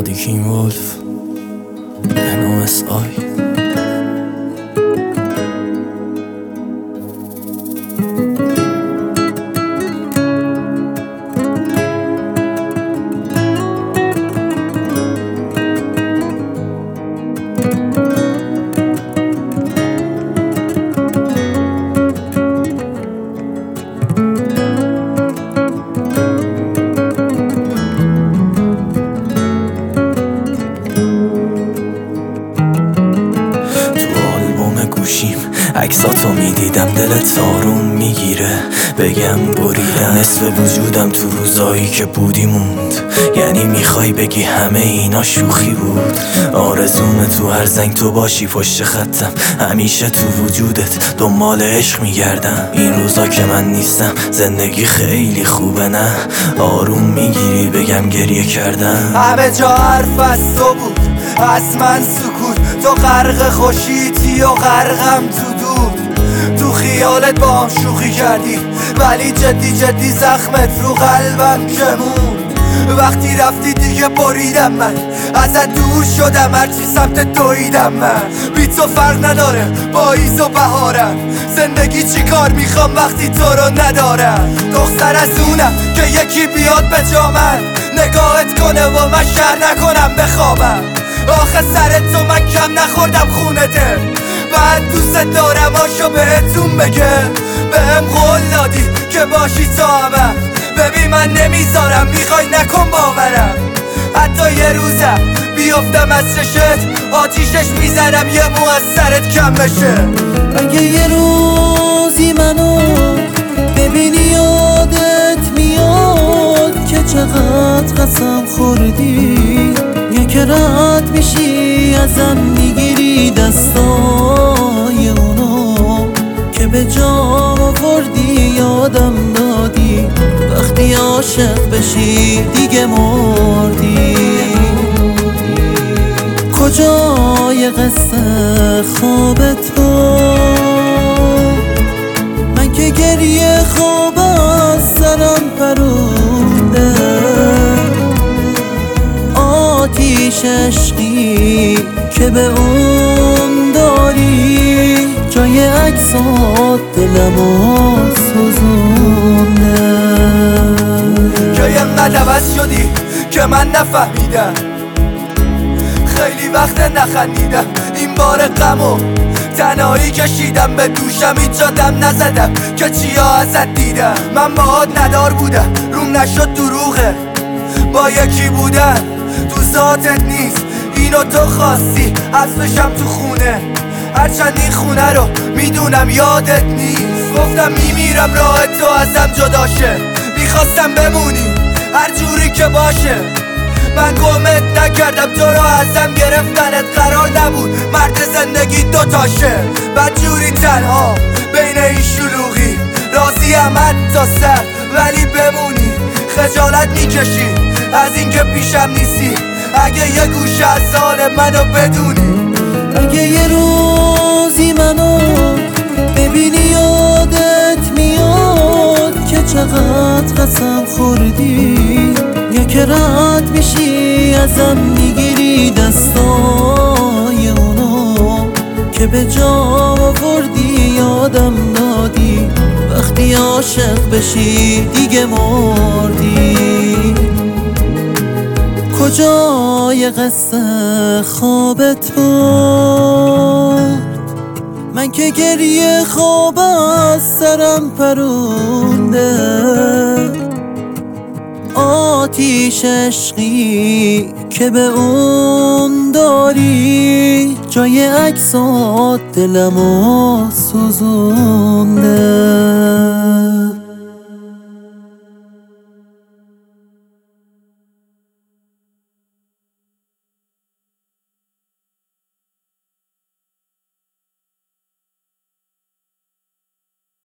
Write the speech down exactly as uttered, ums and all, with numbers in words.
Body King Wolf N O S I عکساتو میدیدم دلت آروم میگیره بگم بریدم نصف وجودم تو روزایی که بودی موند. یعنی میخوای بگی همه اینا شوخی بود؟ آرزومه تو هر زنگ تو باشی پشت خطم، همیشه تو وجودت دنبال عشق میگردم. این روزا که من نیستم زندگی خیلی خوبه نه؟ آروم میگیری بگم گریه کردم. همه جا حرف از تو بود، از من سکوت. تو غرق خوشیتی و غرقم تو دود. تو خیالت با هم شوخی کردی ولی جدی جدی زخمت رو قلبم کمون. وقتی رفتی دیگه بریدم من، ازت دور شدم هرچی سمت دویدم من. بی تو فرق نداره پاییز و بهارم، زندگی چی کار میخوام وقتی تو رو ندارم. دختر از اونم که یکی بیاد به جا من، نگاهت کنه و من شر نکنم بخوابم. آخه سر تو من کم نخوردم خونته، بعد دوست دارم آشو بهتون بگه. بهم قول دادی که باشی تا ابد، ببین من نمیذارم میخوای نکن باورم. حتی یه روزم بیفتم از چشت آتیشش میزنم یه مو از سرت کم بشه. اگه یه روزی منو ببینی یادت میاد که چقدر قسم خوردی، یا که رد میشی ازم میگیری دستای اونو که به جا آوردی یادم دادی. وقتی عاشق بشی دیگه مردی. کجای قصه خواب تو؟ من که گریه خواب از سرم پرونده. آتیش عشقی که به اون داری، جای عکسات دلمو سوزونده. که اینقدر عوض شدی که من نفهمیدم، خیلی وقت نخندیدم. این بار غمو تنهایی کشیدم، به دوشم هیچ آدم نزدم که چیا ازت دیدم. من باهات ندار بودم روم نشد دروغه، با یکی بودن تو ذاتت نیست. اینو تو خواستی حذفشم تو خونه، هرچند این خونه رو میدونم یادت نیست. گفتم میمیرم راه تو ازم جدا شه، میخواستم بمونی هر جوری که باشه. من گمت نکردم تو رو ازم گرفتنت قرار نبود، مرد زندگی دوتاشه. بد جوری تنها بین این شلوغی، راضیم حتی سر ولی بمونی. خجالت میکشی از اینکه پیشم نیستی، اگه یه گوشه از حال منو بدونی. اگه یه روزی منو ببینی یادت میاد که چقدر قسم خوردی، یا که رد میشی ازم میگیری دستای اونو که به جا آوردی یادم دادی. وقتی عاشق بشی دیگه مردی. کجای قصه خوابت برد؟ من که گریه خواب از سرم پرونده. آتیش عشقی که به اون داری، جای عکسات دلمو سوزونده.